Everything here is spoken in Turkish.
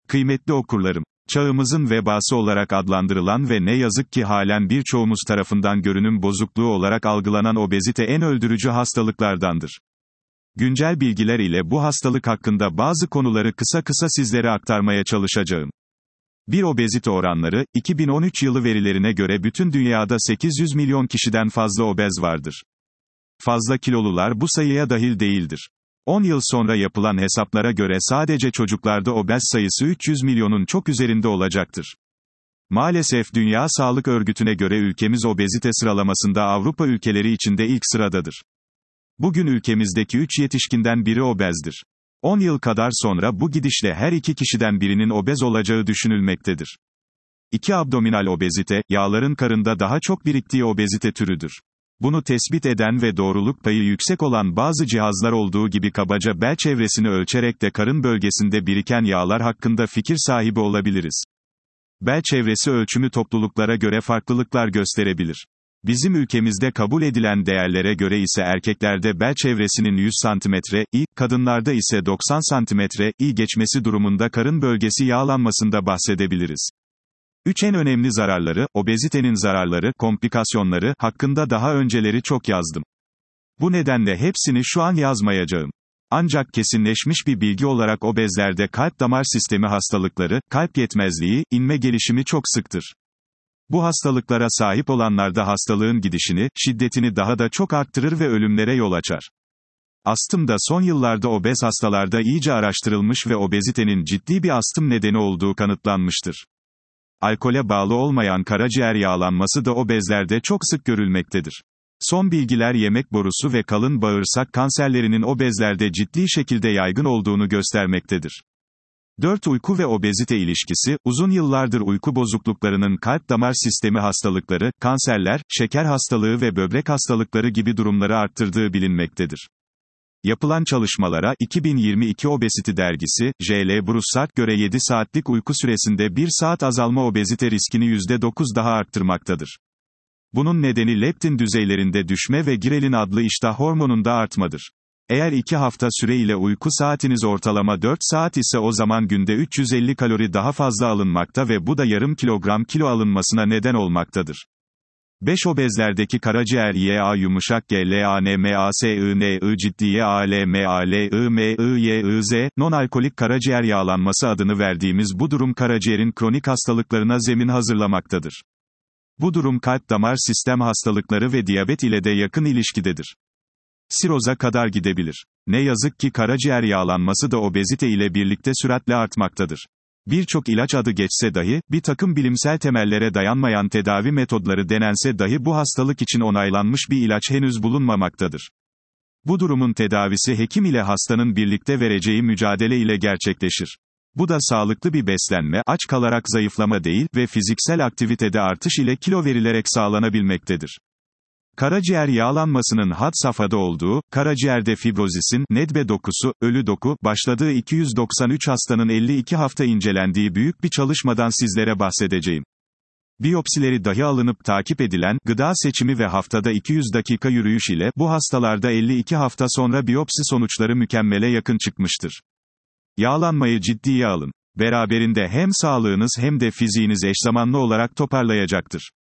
Kıymetli okurlarım, çağımızın vebası olarak adlandırılan ve ne yazık ki halen birçoğumuz tarafından görünüm bozukluğu olarak algılanan obezite en öldürücü hastalıklardandır. Güncel bilgiler ile bu hastalık hakkında bazı konuları kısa kısa sizlere aktarmaya çalışacağım. Obezite oranları, 2013 yılı verilerine göre bütün dünyada 800 milyon kişiden fazla obez vardır. Fazla kilolular bu sayıya dahil değildir. 10 yıl sonra yapılan hesaplara göre sadece çocuklarda obez sayısı 300 milyonun çok üzerinde olacaktır. Maalesef Dünya Sağlık Örgütü'ne göre ülkemiz obezite sıralamasında Avrupa ülkeleri içinde ilk sıradadır. Bugün ülkemizdeki 3 yetişkinden biri obezdir. 10 yıl kadar sonra bu gidişle her 2 kişiden birinin obez olacağı düşünülmektedir. 2. Abdominal obezite, yağların karında daha çok biriktiği obezite türüdür. Bunu tespit eden ve doğruluk payı yüksek olan bazı cihazlar olduğu gibi kabaca bel çevresini ölçerek de karın bölgesinde biriken yağlar hakkında fikir sahibi olabiliriz. Bel çevresi ölçümü topluluklara göre farklılıklar gösterebilir. Bizim ülkemizde kabul edilen değerlere göre ise erkeklerde bel çevresinin 100 cm, kadınlarda ise 90 cm, geçmesi durumunda karın bölgesi yağlanmasında bahsedebiliriz. 3 en önemli zararları, obezitenin zararları, komplikasyonları hakkında daha önceleri çok yazdım. Bu nedenle hepsini şu an yazmayacağım. Ancak kesinleşmiş bir bilgi olarak obezlerde kalp damar sistemi hastalıkları, kalp yetmezliği, inme gelişimi çok sıktır. Bu hastalıklara sahip olanlarda hastalığın gidişini, şiddetini daha da çok arttırır ve ölümlere yol açar. Astım da son yıllarda obez hastalarda iyice araştırılmış ve obezitenin ciddi bir astım nedeni olduğu kanıtlanmıştır. Alkole bağlı olmayan karaciğer yağlanması da obezlerde çok sık görülmektedir. Son bilgiler yemek borusu ve kalın bağırsak kanserlerinin obezlerde ciddi şekilde yaygın olduğunu göstermektedir. 4. Uyku ve obezite ilişkisi, uzun yıllardır uyku bozukluklarının kalp damar sistemi hastalıkları, kanserler, şeker hastalığı ve böbrek hastalıkları gibi durumları arttırdığı bilinmektedir. Yapılan çalışmalara, 2022 Obesity dergisi, J.L. Broussard göre 7 saatlik uyku süresinde 1 saat azalma obezite riskini %9 daha arttırmaktadır. Bunun nedeni leptin düzeylerinde düşme ve grelin adlı iştah hormonunda artmadır. Eğer 2 hafta süre ile uyku saatiniz ortalama 4 saat ise o zaman günde 350 kalori daha fazla alınmakta ve bu da yarım kilogram kilo alınmasına neden olmaktadır. 5. Obezlerdeki karaciğer YA yumuşak GLANMASINI ciddi YALMALIMIYIZ, non-alkolik karaciğer yağlanması adını verdiğimiz bu durum karaciğerin kronik hastalıklarına zemin hazırlamaktadır. Bu durum kalp damar sistem hastalıkları ve diyabet ile de yakın ilişkidedir. Siroza kadar gidebilir. Ne yazık ki karaciğer yağlanması da obezite ile birlikte süratle artmaktadır. Birçok ilaç adı geçse dahi, bir takım bilimsel temellere dayanmayan tedavi metodları denense dahi bu hastalık için onaylanmış bir ilaç henüz bulunmamaktadır. Bu durumun tedavisi hekim ile hastanın birlikte vereceği mücadele ile gerçekleşir. Bu da sağlıklı bir beslenme, aç kalarak zayıflama değil ve fiziksel aktivitede artış ile kilo verilerek sağlanabilmektedir. Karaciğer yağlanmasının had safhada olduğu, karaciğerde fibrozisin, nedbe dokusu, ölü doku, başladığı 293 hastanın 52 hafta incelendiği büyük bir çalışmadan sizlere bahsedeceğim. Biyopsileri dahi alınıp takip edilen, gıda seçimi ve haftada 200 dakika yürüyüş ile, bu hastalarda 52 hafta sonra biyopsi sonuçları mükemmele yakın çıkmıştır. Yağlanmayı ciddiye alın. Beraberinde hem sağlığınız hem de fiziğiniz eşzamanlı olarak toparlayacaktır.